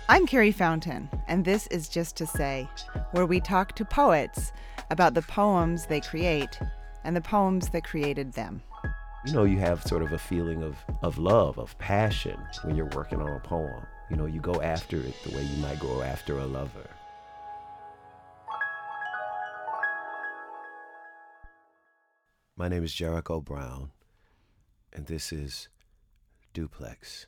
I'm Carrie Fountain, and this is Just to Say, where we talk to poets about the poems they create and the poems that created them. You know, you have sort of a feeling of love, of passion when you're working on a poem. You know, you go after it the way you might go after a lover. My name is Jericho Brown, and this is Duplex.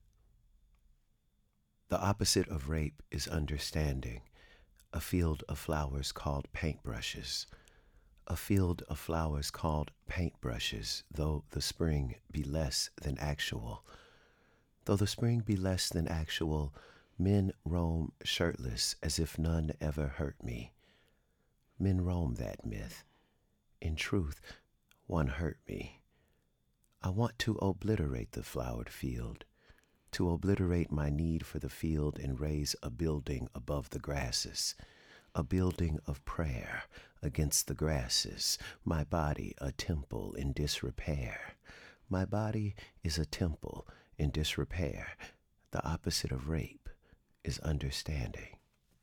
The opposite of rape is understanding, a field of flowers called paintbrushes. A field of flowers called paintbrushes, though the spring be less than actual. Though the spring be less than actual, men roam shirtless as if none ever hurt me. Men roam that myth. In truth, one hurt me. I want to obliterate the flowered field, to obliterate my need for the field and raise a building above the grasses, a building of prayer against the grasses, my body a temple in disrepair. My body is a temple in disrepair. The opposite of rape is understanding.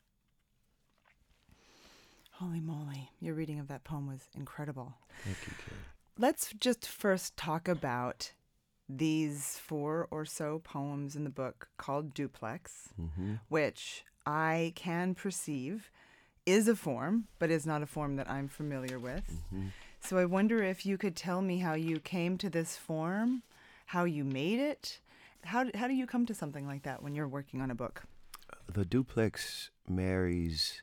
Holy moly, your reading of that poem was incredible. Thank you, Carrie. Let's just first talk about these 4 or so poems in the book called Duplex, which I can perceive is a form, but is not a form that I'm familiar with. So I wonder if you could tell me how you came to this form, how you made it. How do you come to something like that when you're working on a book? The Duplex marries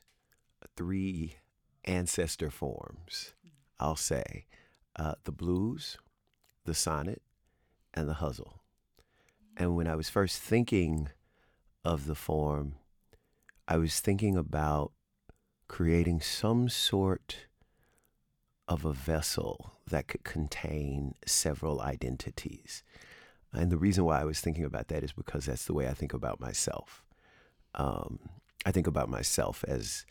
3 ancestor forms, I'll say. The blues, the sonnet, and the hustle. And when I was first thinking of the form, I was thinking about creating some sort of a vessel that could contain several identities. And the reason why I was thinking about that is because that's the way I think about myself. I think about myself as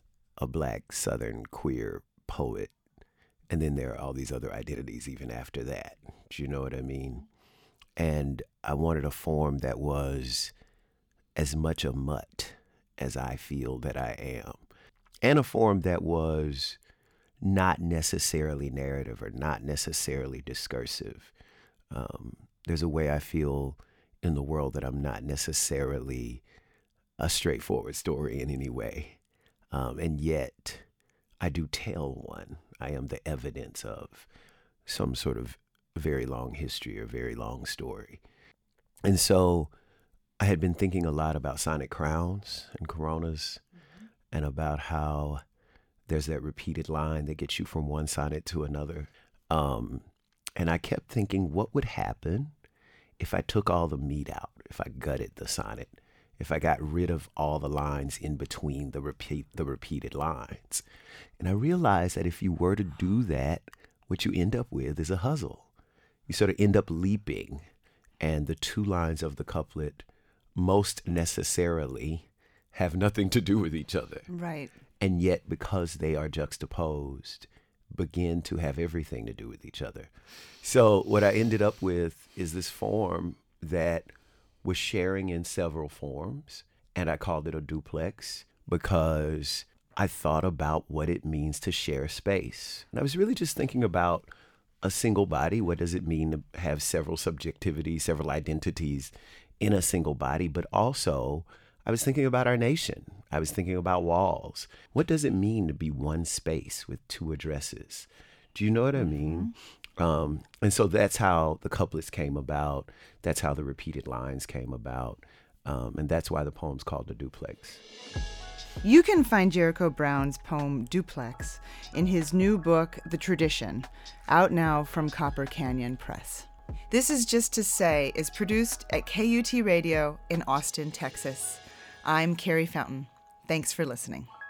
a Black Southern queer poet, and then there are all these other identities even after that. Do you know what I mean? And I wanted a form that was as much a mutt as I feel that I am, and a form that was not necessarily narrative or not necessarily discursive. There's a way I feel in the world that I'm not necessarily a straightforward story in any way, and yet I do tell one. I am the evidence of some sort of very long history or very long story. And so I had been thinking a lot about sonic crowns and coronas, and about how there's that repeated line that gets you from one sonnet to another. And I kept thinking, what would happen if I took all the meat out, if I gutted the sonnet, if I got rid of all the lines in between the repeated lines? And I realized that if you were to do that, what you end up with is a hustle. You sort of end up leaping, and the 2 lines of the couplet most necessarily have nothing to do with each other. Right. And yet, because they are juxtaposed, begin to have everything to do with each other. So what I ended up with is this form that was sharing in several forms, and I called it a duplex because I thought about what it means to share space. And I was really just thinking about a single body. What does it mean to have several subjectivities, several identities in a single body? But also, I was thinking about our nation. I was thinking about walls. What does it mean to be one space with 2 addresses? Do you know what I mean? And so that's how the couplets came about. That's how the repeated lines came about. And that's why the poem's called The Duplex. You can find Jericho Brown's poem Duplex in his new book, The Tradition, out now from Copper Canyon Press. This is Just to Say is produced at KUT Radio in Austin, Texas. I'm Carrie Fountain. Thanks for listening.